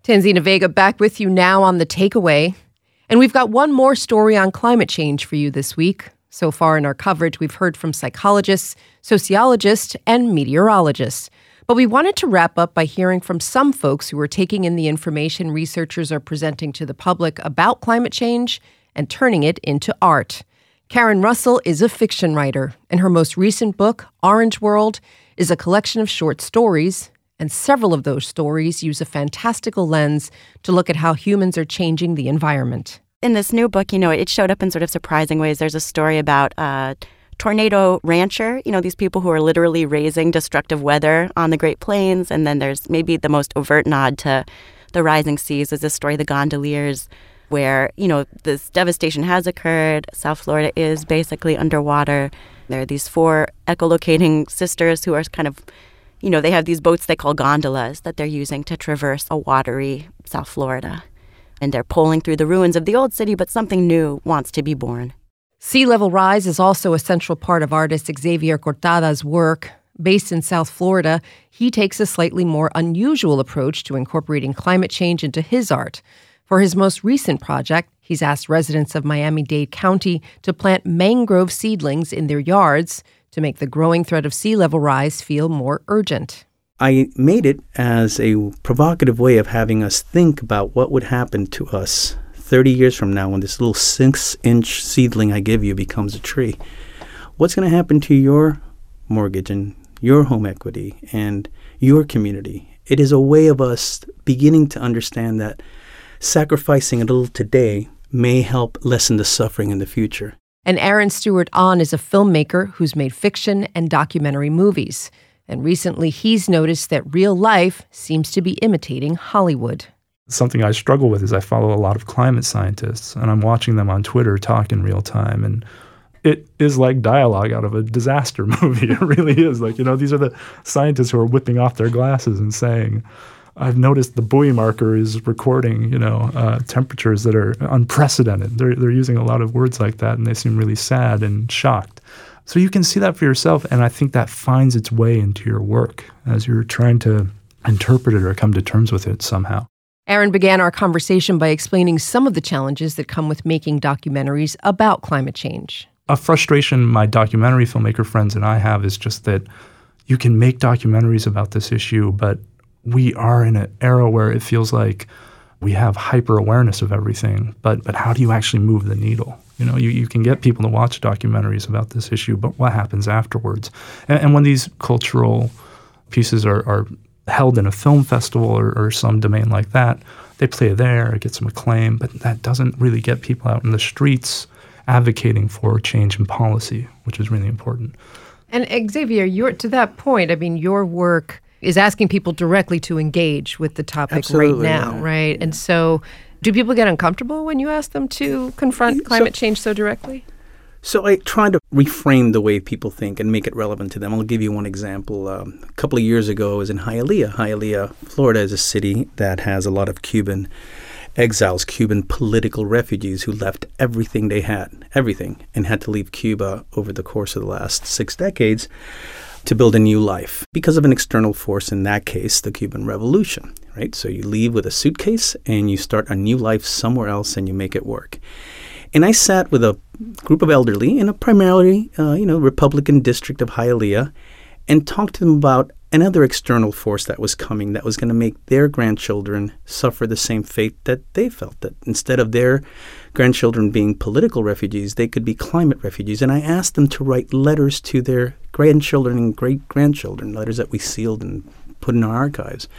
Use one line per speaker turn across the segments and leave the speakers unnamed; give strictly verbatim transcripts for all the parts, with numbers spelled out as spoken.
Tanzina Vega back with you now on The Takeaway. And we've got one more story on climate change for you this week. So far in our coverage, we've heard from psychologists, sociologists, and meteorologists. But we wanted to wrap up by hearing from some folks who are taking in the information researchers are presenting to the public about climate change and turning it into art. Karen Russell is a fiction writer, and her most recent book, Orange World, is a collection of short stories, and several of those stories use a fantastical lens to look at how humans are changing the environment.
In this new book, you know, it showed up in sort of surprising ways. There's a story about a tornado rancher, you know, these people who are literally raising destructive weather on the Great Plains. And then there's maybe the most overt nod to the rising seas is this story, The Gondoliers, where, you know, this devastation has occurred. South Florida is basically underwater. There are these four echolocating sisters who are kind of, you know, they have these boats they call gondolas that they're using to traverse a watery South Florida. And they're pulling through the ruins of the old city, but something new wants to be born.
Sea level rise is also a central part of artist Xavier Cortada's work. Based in South Florida, he takes a slightly more unusual approach to incorporating climate change into his art. For his most recent project, he's asked residents of Miami-Dade County to plant mangrove seedlings in their yards to make the growing threat of sea level rise feel more urgent.
I made it as a provocative way of having us think about what would happen to us thirty years from now when this little six-inch seedling I give you becomes a tree. What's going to happen to your mortgage and your home equity and your community? It is a way of us beginning to understand that sacrificing a little today may help lessen the suffering in the future.
And Aaron Stewart-On is a filmmaker who's made fiction and documentary movies. And recently he's noticed that real life seems to be imitating Hollywood.
Something I struggle with is I follow a lot of climate scientists, and I'm watching them on Twitter talk in real time. And it is like dialogue out of a disaster movie. It really is. Like, you know, these are the scientists who are whipping off their glasses and saying, I've noticed the buoy marker is recording, you know, uh, temperatures that are unprecedented. They're, they're using a lot of words like that, and they seem really sad and shocked. So you can see that for yourself, and I think that finds its way into your work as you're trying to interpret it or come to terms with it somehow.
Aaron began our conversation by explaining some of the challenges that come with making documentaries about climate change.
A frustration my documentary filmmaker friends and I have is just that you can make documentaries about this issue, but we are in an era where it feels like we have hyper-awareness of everything, but but how do you actually move the needle? You know, you, you can get people to watch documentaries about this issue, but what happens afterwards? And, and when these cultural pieces are, are held in a film festival or, or some domain like that, they play there, it gets some acclaim, but that doesn't really get people out in the streets advocating for change in policy, which is really important.
And Xavier, you're, to that point, I mean, your work is asking people directly to engage with the topic
Absolutely,
right now,
yeah.
right?
Yeah.
And so do people get uncomfortable when you ask them to confront climate
so,
change so directly?
So I try to reframe the way people think and make it relevant to them. I'll give you one example. Um, a couple of years ago, I was in Hialeah. Hialeah, Florida is a city that has a lot of Cuban exiles, Cuban political refugees who left everything they had, everything, and had to leave Cuba over the course of the last six decades to build a new life because of an external force, in that case, the Cuban Revolution, right? So you leave with a suitcase and you start a new life somewhere else and you make it work. And I sat with a group of elderly in a primarily, uh, you know, Republican district of Hialeah and talked to them about another external force that was coming that was going to make their grandchildren suffer the same fate that they felt, that instead of their grandchildren being political refugees, they could be climate refugees. And I asked them to write letters to their grandchildren and great-grandchildren, letters that we sealed and put in our archives,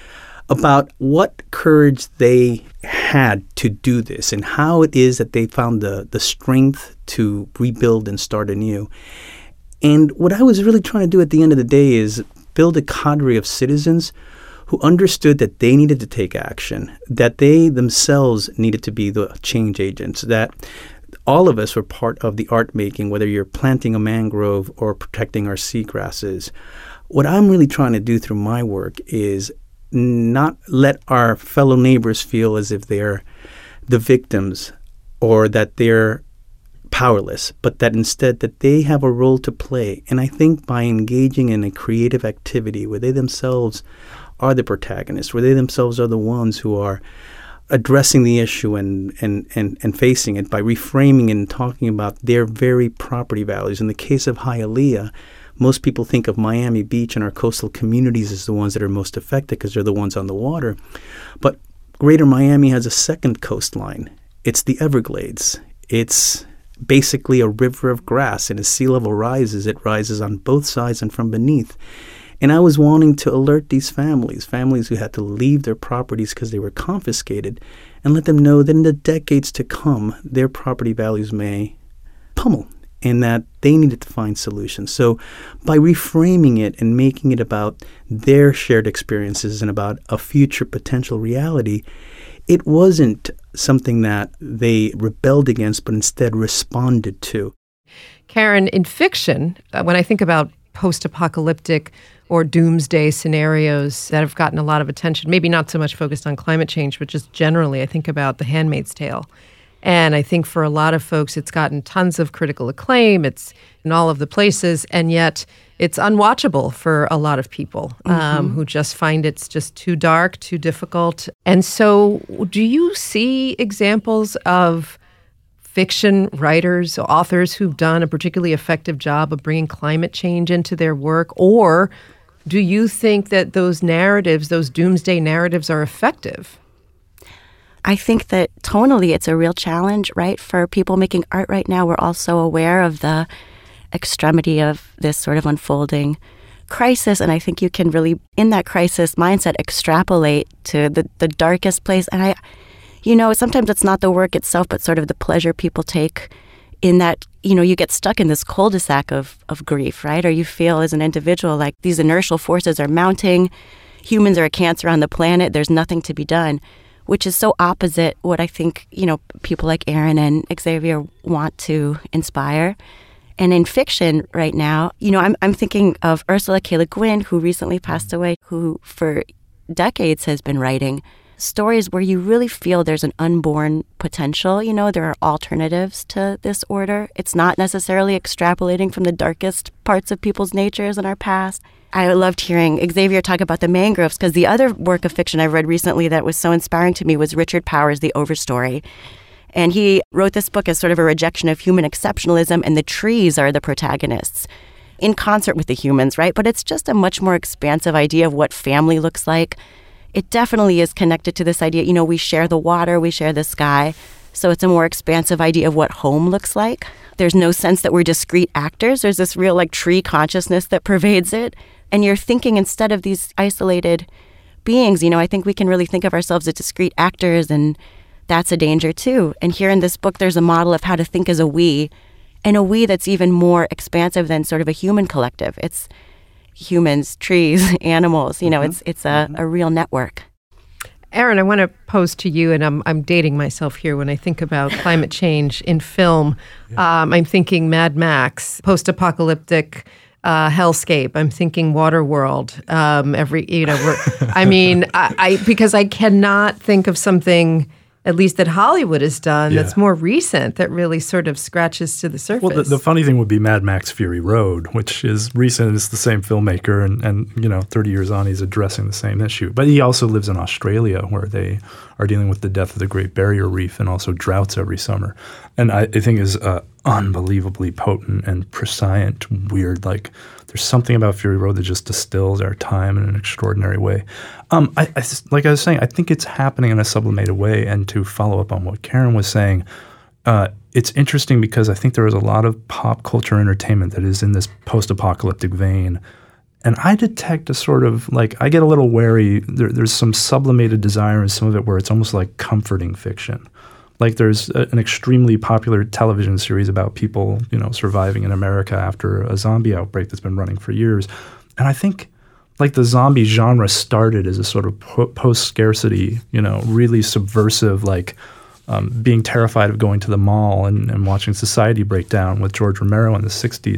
about what courage they had to do this and how it is that they found the, the strength to rebuild and start anew. And what I was really trying to do at the end of the day is build a cadre of citizens who understood that they needed to take action, that they themselves needed to be the change agents, that all of us were part of the art making, whether you're planting a mangrove or protecting our seagrasses. What I'm really trying to do through my work is not let our fellow neighbors feel as if they're the victims or that they're powerless, but that instead that they have a role to play. And I think by engaging in a creative activity where they themselves are the protagonists, where they themselves are the ones who are addressing the issue and, and, and, and facing it by reframing and talking about their very property values. In the case of Hialeah, most people think of Miami Beach and our coastal communities as the ones that are most affected because they're the ones on the water. But Greater Miami has a second coastline. It's the Everglades. It's basically a river of grass, and as sea level rises, it rises on both sides and from beneath. And I was wanting to alert these families, families who had to leave their properties because they were confiscated, and let them know that in the decades to come, their property values may pummel and that they needed to find solutions. So by reframing it and making it about their shared experiences and about a future potential reality, it wasn't something that they rebelled against, but instead responded to.
Karen, in fiction, uh, when I think about post-apocalyptic or doomsday scenarios that have gotten a lot of attention, maybe not so much focused on climate change, but just generally, I think about The Handmaid's Tale. And I think for a lot of folks, it's gotten tons of critical acclaim. It's in all of the places, and yet it's unwatchable for a lot of people um, mm-hmm. who just find it's just too dark, too difficult. And so do you see examples of fiction writers, authors who've done a particularly effective job of bringing climate change into their work? Or do you think that those narratives, those doomsday narratives, are effective?
I think that tonally it's a real challenge, right? For people making art right now, we're also aware of the extremity of this sort of unfolding crisis. And I think you can really, in that crisis mindset, extrapolate to the, the darkest place. And I, you know, sometimes it's not the work itself, but sort of the pleasure people take in that, you know, you get stuck in this cul-de-sac of, of grief, right? Or you feel as an individual like these inertial forces are mounting. Humans are a cancer on the planet. There's nothing to be done, which is so opposite what I think, you know, people like Aaron and Xavier want to inspire. And in fiction right now, you know, I'm I'm thinking of Ursula K. Le Guin, who recently passed away, who for decades has been writing stories where you really feel there's an unborn potential. You know, there are alternatives to this order. It's not necessarily extrapolating from the darkest parts of people's natures in our past. I loved hearing Xavier talk about the mangroves, because the other work of fiction I read recently that was so inspiring to me was Richard Powers' The Overstory. And he wrote this book as sort of a rejection of human exceptionalism, and the trees are the protagonists in concert with the humans, right? But it's just a much more expansive idea of what family looks like. It definitely is connected to this idea, you know, we share the water, we share the sky. So it's a more expansive idea of what home looks like. There's no sense that we're discrete actors. There's this real like tree consciousness that pervades it. And you're thinking instead of these isolated beings, you know, I think we can really think of ourselves as discrete actors, and that's a danger too. And here in this book, there's a model of how to think as a we, and a we that's even more expansive than sort of a human collective. It's humans, trees, animals, you know, mm-hmm. it's it's a, a real network.
Aaron, I want to pose to you, and I'm I'm dating myself here when I think about climate change in film. Yeah. Um, I'm thinking Mad Max, post-apocalyptic uh, hellscape. I'm thinking Waterworld. Um, every you know, we're, I mean, I, I because I cannot think of something, at least that Hollywood has done, yeah. that's more recent, that really sort of scratches to the surface.
Well, the, the funny thing would be Mad Max Fury Road, which is recent. It's the same filmmaker, and, and you know, thirty years on, he's addressing the same issue. But he also lives in Australia, where they are dealing with the death of the Great Barrier Reef and also droughts every summer. And I, I think is uh, unbelievably potent and prescient, weird. Like, there's something about Fury Road that just distills our time in an extraordinary way. Um, I, I, like I was saying, I think it's happening in a sublimated way. And to follow up on what Karen was saying, uh, it's interesting because I think there is a lot of pop culture entertainment that is in this post-apocalyptic vein. And I detect a sort of, like, I get a little wary. There, there's some sublimated desire in some of it where it's almost like comforting fiction. Like there's a, an extremely popular television series about people, you know, surviving in America after a zombie outbreak that's been running for years. And I think like the zombie genre started as a sort of po- post-scarcity, you know, really subversive, like um, being terrified of going to the mall and, and watching society break down with George Romero in the sixties.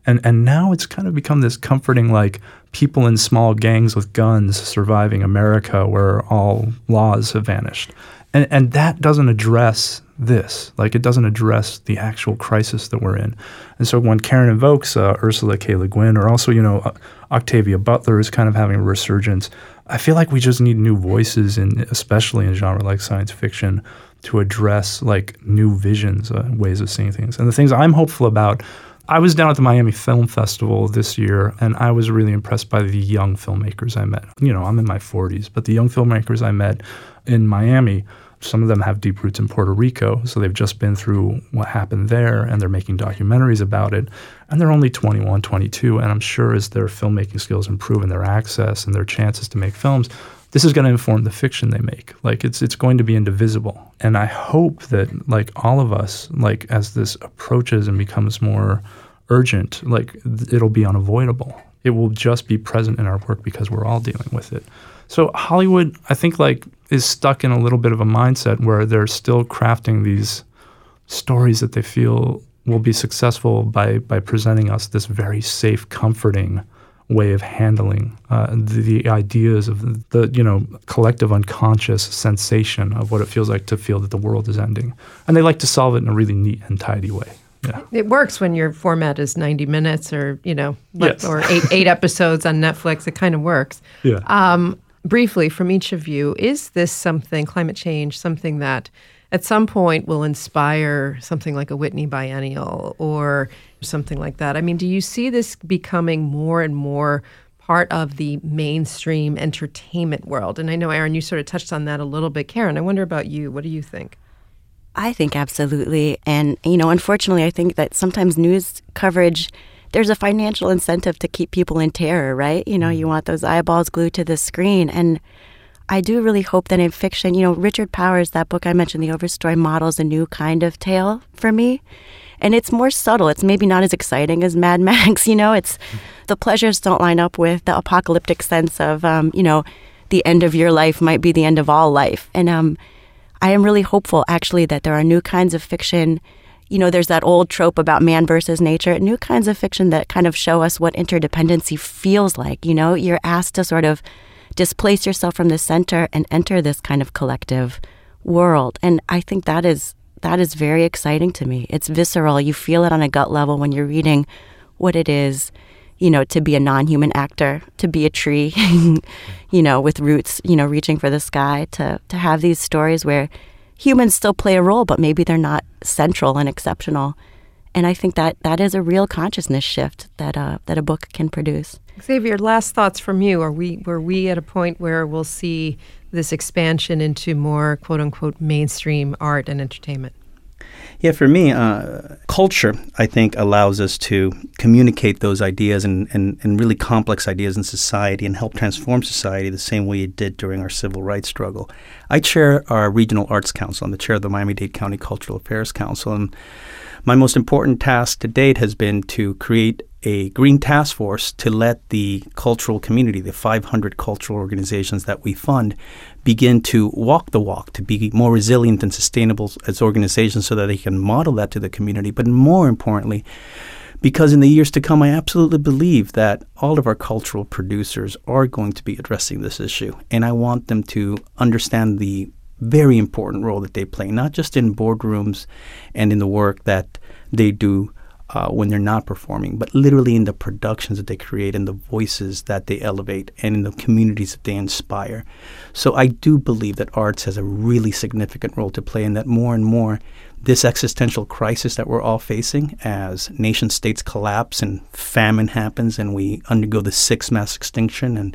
And and now it's kind of become this comforting, like, people in small gangs with guns surviving America where all laws have vanished. And and that doesn't address this. Like, it doesn't address the actual crisis that we're in. And so when Karen invokes uh, Ursula K. Le Guin, or also, you know, uh, Octavia Butler is kind of having a resurgence, I feel like we just need new voices, in, especially in genre like science fiction, to address, like, new visions, uh, ways of seeing things. And the things I'm hopeful about, I was down at the Miami Film Festival this year, and I was really impressed by the young filmmakers I met. You know, I'm in my forties, but the young filmmakers I met in Miami, some of them have deep roots in Puerto Rico, so they've just been through what happened there, and they're making documentaries about it. And they're only twenty-one, twenty-two, and I'm sure as their filmmaking skills improve and their access and their chances to make films, this is going to inform the fiction they make. Like, it's it's going to be indivisible. And I hope that, like, all of us, like, as this approaches and becomes more urgent, like, th- it'll be unavoidable. It will just be present in our work because we're all dealing with it. So Hollywood, I think, like, is stuck in a little bit of a mindset where they're still crafting these stories that they feel will be successful by by presenting us this very safe, comforting way of handling uh, the, the ideas of the, the, you know, collective unconscious sensation of what it feels like to feel that the world is ending. And they like to solve it in a really neat and tidy way. Yeah.
It works when your format is ninety minutes or, you know,
Yes.
or eight, eight episodes on Netflix. It kind of works.
Yeah.
Um, briefly, from each of you, is this something, climate change, something that at some point will inspire something like a Whitney Biennial or something like that? I mean, do you see this becoming more and more part of the mainstream entertainment world? And I know, Aaron, you sort of touched on that a little bit. Karen, I wonder about you. What do you think?
I think absolutely. And, you know, unfortunately, I think that sometimes news coverage, there's a financial incentive to keep people in terror, right? You know, you want those eyeballs glued to the screen. And I do really hope that in fiction, you know, Richard Powers, that book I mentioned, The Overstory, models a new kind of tale for me. And it's more subtle. It's maybe not as exciting as Mad Max, you know. It's the pleasures don't line up with the apocalyptic sense of, um, you know, the end of your life might be the end of all life. And um, I am really hopeful, actually, that there are new kinds of fiction. You know, there's that old trope about man versus nature, new kinds of fiction that kind of show us what interdependency feels like. You know, you're asked to sort of displace yourself from the center and enter this kind of collective world. And I think that is that is very exciting to me. It's visceral. You feel it on a gut level when you're reading what it is, you know, to be a non-human actor, to be a tree, you know, with roots, you know, reaching for the sky, to to have these stories where humans still play a role, but maybe they're not central and exceptional. And I think that that is a real consciousness shift that uh, that a book can produce.
Xavier, last thoughts from you. Are we were we at a point where we'll see this expansion into more quote unquote mainstream art and entertainment?
Yeah, for me, uh, culture, I think, allows us to communicate those ideas and, and, and really complex ideas in society and help transform society the same way it did during our civil rights struggle. I chair our Regional Arts Council. I'm the chair of the Miami-Dade County Cultural Affairs Council. And my most important task to date has been to create a green task force to let the cultural community, the five hundred cultural organizations that we fund, begin to walk the walk, to be more resilient and sustainable as organizations so that they can model that to the community. But more importantly, because in the years to come, I absolutely believe that all of our cultural producers are going to be addressing this issue. And I want them to understand the very important role that they play, not just in boardrooms and in the work that they do Uh, when they're not performing, but literally in the productions that they create and the voices that they elevate and in the communities that they inspire. So I do believe that arts has a really significant role to play, and that more and more this existential crisis that we're all facing as nation states collapse and famine happens and we undergo the sixth mass extinction and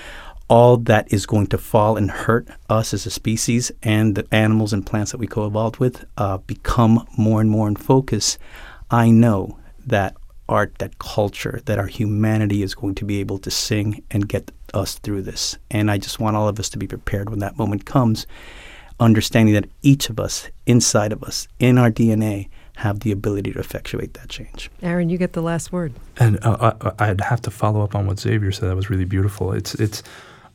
all that is going to fall and hurt us as a species and the animals and plants that we co-evolved with uh, become more and more in focus. I know that art, that culture, that our humanity is going to be able to sing and get us through this. And I just want all of us to be prepared when that moment comes, understanding that each of us, inside of us, in our D N A, have the ability to effectuate that change.
Aaron, you get the last word.
And uh, I, I'd have to follow up on what Xavier said. That was really beautiful. It's, it's.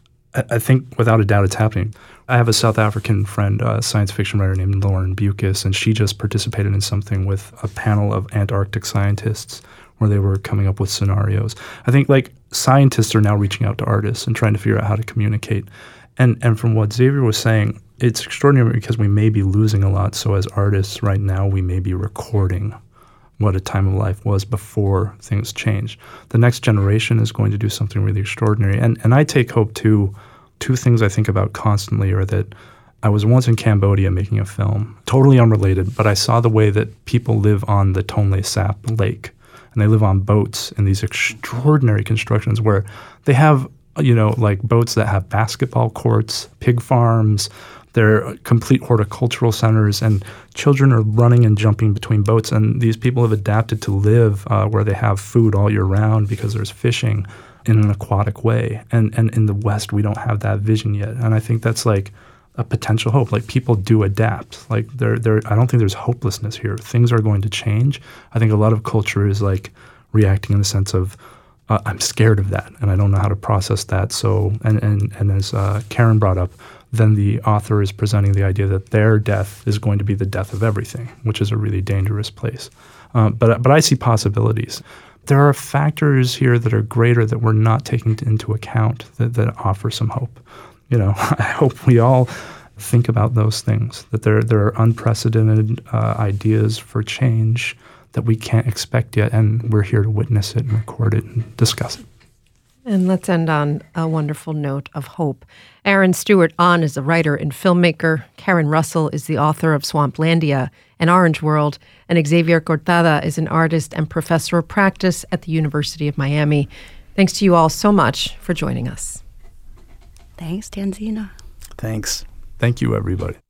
I think without a doubt it's happening. I have a South African friend, a science fiction writer named Lauren Bukis, and she just participated in something with a panel of Antarctic scientists where they were coming up with scenarios. I think like scientists are now reaching out to artists and trying to figure out how to communicate. And and from what Xavier was saying, it's extraordinary because we may be losing a lot. So as artists right now, we may be recording what a time of life was before things changed. The next generation is going to do something really extraordinary. And and I take hope too. Two things I think about constantly are that I was once in Cambodia making a film, totally unrelated, but I saw the way that people live on the Tonle Sap Lake. And they live on boats in these extraordinary constructions where they have, you know, like boats that have basketball courts, pig farms, they're complete horticultural centers, and children are running and jumping between boats. And these people have adapted to live uh, where they have food all year round because there's fishing in an aquatic way. And and in the West, we don't have that vision yet. And I think that's like a potential hope. Like people do adapt. Like there, there. I don't think there's hopelessness here. Things are going to change. I think a lot of culture is like reacting in the sense of, uh, I'm scared of that, and I don't know how to process that. So, and and and as uh, Karen brought up, then the author is presenting the idea that their death is going to be the death of everything, which is a really dangerous place. Uh, but but I see possibilities. There are factors here that are greater that we're not taking into account that, that offer some hope. You know, I hope we all think about those things, that there there are unprecedented uh, ideas for change that we can't expect yet, and we're here to witness it and record it and discuss it.
And let's end on a wonderful note of hope. Aaron Stewart-Ahn is a writer and filmmaker. Karen Russell is the author of Swamplandia and Orange World. And Xavier Cortada is an artist and professor of practice at the University of Miami. Thanks to you all so much for joining us.
Thanks, Tanzina.
Thanks.
Thank you, everybody.